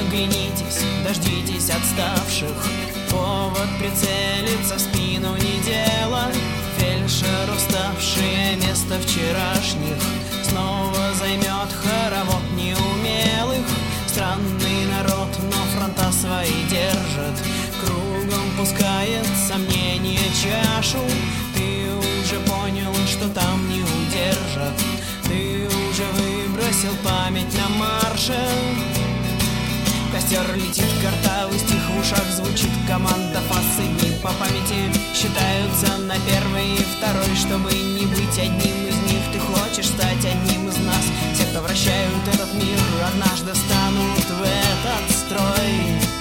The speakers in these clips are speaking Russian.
Оглянитесь, дождитесь отставших. Повод прицелиться в спину не дело. Фельдшер, уставшее место вчерашних, снова займет хоровод неумелых. Странный народ, но фронта свои держит. Кругом пускает сомнение чашу. Ты уже понял, что там не удержат. Ты уже выбросил память на марше. В костер летит картавый стих, в ушах звучит команда. Фасы дни по памяти считаются на первый и второй. Чтобы не быть одним из них, ты хочешь стать одним из нас. Все, кто вращают этот мир, однажды встанут в этот строй.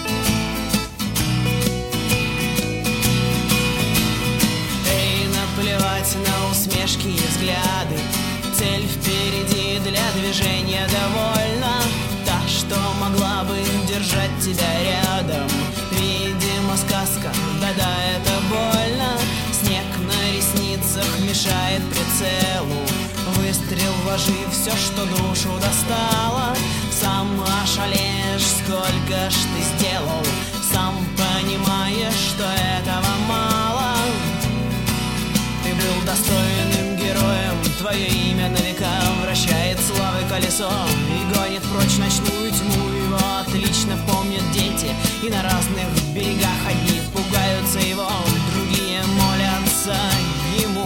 Эй, наплевать на усмешки и взгляды. Цель впереди, для движения довольно. Та, что могла бы держать тебя рядом. Видимо, сказка, да-да, это больно. Снег на ресницах мешает прицелу. Выстрел вложив все, что душу достало. Сам ошалеешь, сколько ж ты сделал. Сам понимаешь, что этого мало. Ты был достойным героем, твое имя на века вращает славы колесо и гонит прочь ночную тьму. Его отлично помнят дети, и на разных берегах одни пугаются его, другие молятся ему.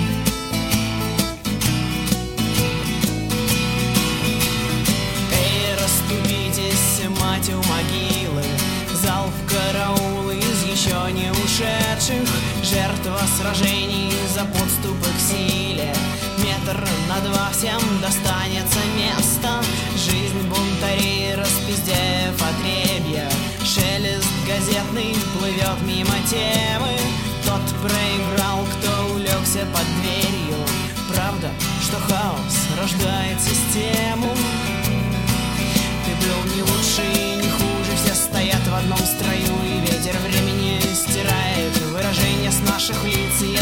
Эй, расступитесь, мать у могилы, зал в караул из еще не ушедших. Жертва сражений за подступы к силе. Метр на два всем достанется место. Жизнь бунтарей, распиздев отребья. Шелест газетный плывет мимо темы. Тот проиграл, кто улегся под дверью. Правда, что хаос рождает систему. Ты был не лучше и не хуже. Все стоят в одном строю, и ветер времени стирает выражение с наших лиц.